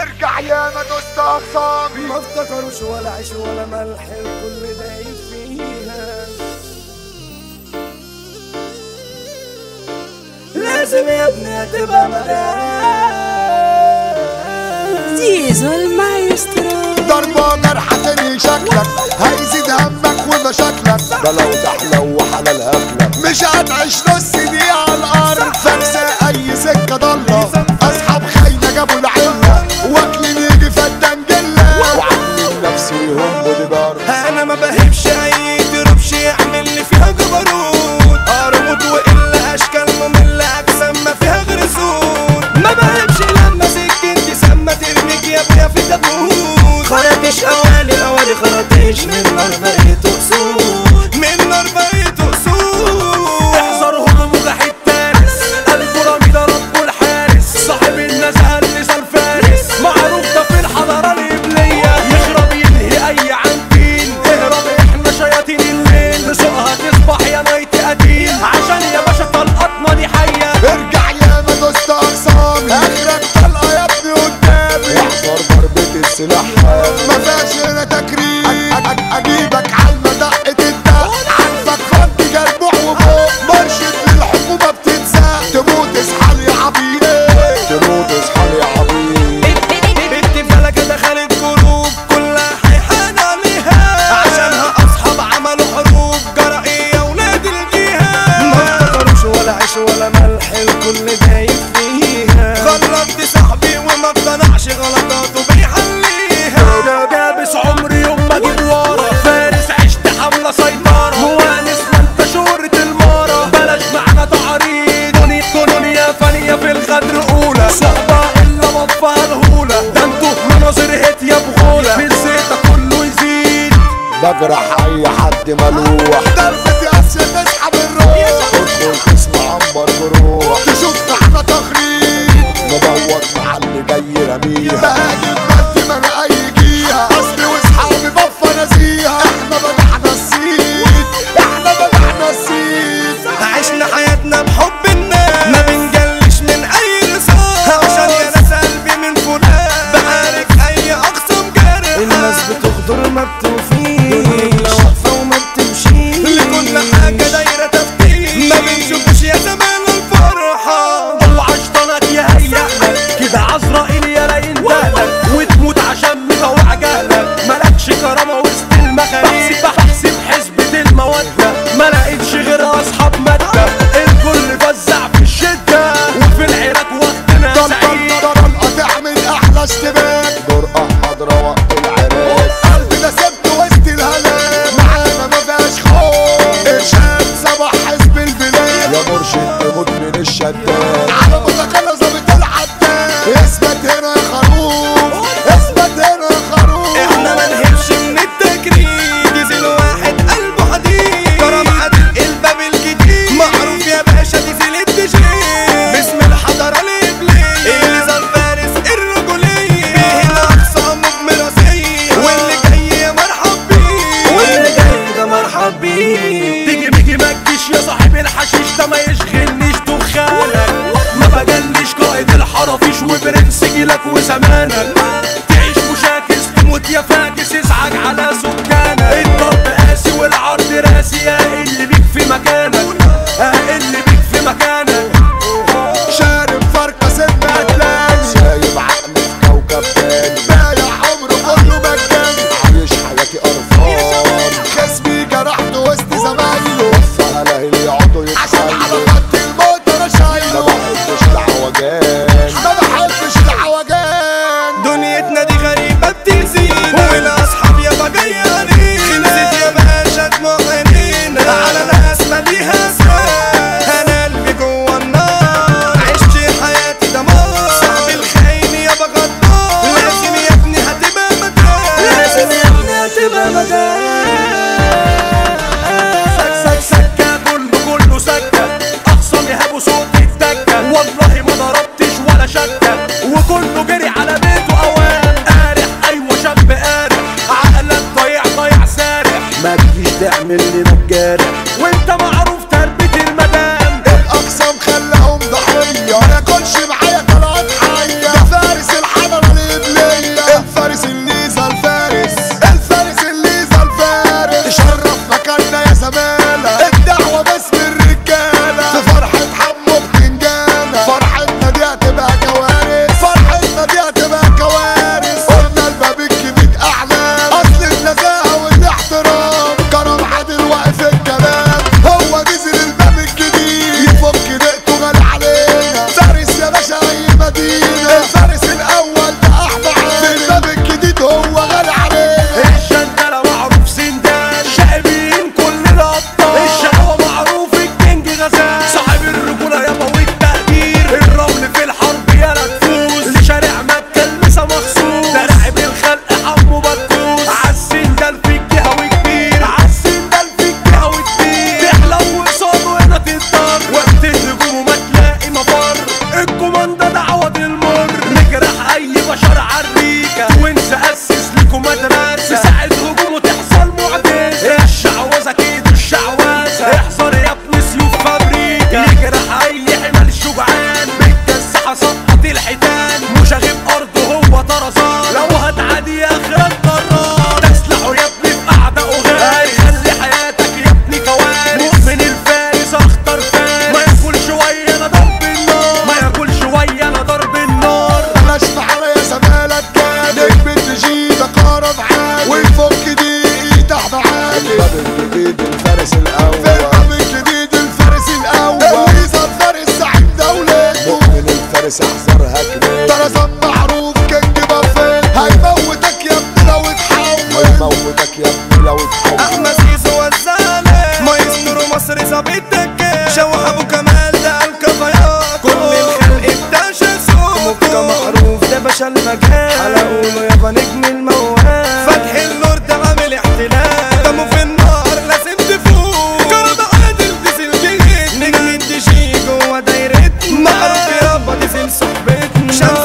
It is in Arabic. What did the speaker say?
ارجع يا ما دوست اخصامي. ما افتكروش ولا عيش ولا ملح الكل دايب فيها. لازم يا ابني هتبقى ملاك زيزو المايسترو. ضربة جرحة تاني شكلك هيزيد همك ومشاكلك، ده لو تحلو وحلال هبلك مش هتعيش نص دقيقة على الأرض. فاكسة أي سكة ضلة أصحاب خاينة جابوا العلة، واكلين يجي فدان جلة وعاملين نفسيهم بودي جارد. انا ما بهبش اي دروبش يعمل لي فيها جبروت، اربط والا اشكال مملة اجسام ما فيها غير سود. ما بهبش لما سكنتي سما ترميك يا ابني في تابوت. خرطش اوالي خرطش من نار بقيت اسود، من نار بقيت اسود. احذرهم وجحيد تارس الكرامي ده رب الحارس، صاحب النزهة النزال فارس، معروف ده في الحضارة الإبلية. يخرب ينهي أي عنتين، اهرب احنا شياطين الليل، نسوقها تصبح يا ميت قتيل، عشان يا باشا طلقتنا دي حية. ارجع يا ما دوست أقسامي، آخرك طلقة يا ابني قدامي، واحذر ضربة السلاح ما فيهاش هنا تكريم. أجيبك عالمة دقة الدق، عارفك خد جربوع وفوق، مرشد للحكومة بتتزق، تموت اصحى يا عبيد، تموت اصحى يا عبيد. بنت فلكة دخلت قلوب كلها حيحان عليها، عشانها أصحاب عملوا حروب جرائية ولاد الجهاد. ما افتكروش ولا عيش ولا ملح الكل دايب فيها. غلطت صاحبي وما اقتنعش غلطاته بيحليها. ده دابس عمري يوم ما اجيب ورا، فارس عشت حملة سيطرة، موانس ما انت شهرة المارة، بلاش معنا تعريض. دنيا فانية في الغدر أولى، صحبة إلا مطفى الهولة، ده انتوا مناظر هيت يا بغولة، من زيتك كله يزيد. بجرح اي حد ملوح، ضربة اسيا تسحب الروح، تدخل تسمع عنبر جروح، تشوف احنا تخريج مبوط مع اللي جاي رميها، بهاجم بدي ما انا اي جيها، اصلي واصحابي بفا نسيها. احنا بدعنا السيد، احنا بدعنا السيد، عشنا حياتنا بحب الناس، ما بنجلش من اي رصاص، عشان يا ناس قلبي من فلان بعارك اي اقسام جارح. الناس بتغدر ما بتوفيش، واقفة وما بتمشيش، لكل حاجة دايرة تفكير، ما بنشوفش يا زمان الفرحة. اوعى شطانك يهيألك كده عزرائيل يا لا يندهلك، وتموت عشان مطوع جهلك، ملكش كرامة وسط المخاريج. بحسب حسبة المودة ما لقيتش غير اصحاب مادة، الكل فزع في الشدة وفي العراك وقتنا سعيد. طلقة تعمل احلى اشتباك، جرأة حضرة وقت العراك، قلبي ده سبت وسط الهلاك، معانا ما فيهاش خوف، ارشاد صباح حزب البلاد، يا مرشد تموت من الشداد، على متقلة ظابط العداد، اثبت هنا يا خروف، اثبت هنا يا خروف. احنا ما نهبش من التجريد، ديزل واحد قلبه حديد، كرم عادل الباب الجديد، معروف يا باشا ديزل التجريد، باسم الحضارة الإبلية، إليزا فارس الرجولية، بيهنا أقسامه بمراسية، واللي جاي يا مرحب بيه، واللي جاي ده مرحب بيه. تيجي بيجي ما تجيش يا صاحب الحشيش، ده ما يشغلنيش دخانك، ما بجلش قائد الحرافيش وبرنس جيلك وزمانك، تعيش مشاكس تموت يا فاكس ازعج على سكانك، الضرب قاسي والعرض راسي، يا اللي بيك في مكانك، اللي بيك في مكانك. شارب فرقة سنة أتلان، سايب عقلي في كوكب تاني، بايع عمره كله مجاني، عايش حياتي قرفان، خصمي جرحته وسط زمايله، وفى هلاهي يقعدوا عشان على خط الموت انا شايله، ما بحبش العوجان، ما بحبش العوجان. فارس احذرها كبير. طرزان معروف كينج بافيل، هيموتك يا ابني لو اتحول، هيموتك يا ابني لو اتحول. احمد زيزو والزعلة مايسترو مصر ظابط دكة، شوح ابو كمال ده الكفايات، كل الخلق اكتشف صوته، مكة معروف ده باشا المجال، حلقوله يابا نجم الموال، فتح النور ده عامل احتلال، دمه في النار لازم تفوق، كرة عادل ديزل جيت، نجم الدي جي جوا دايرتنا، معروف يابا ديزل صحبتنا،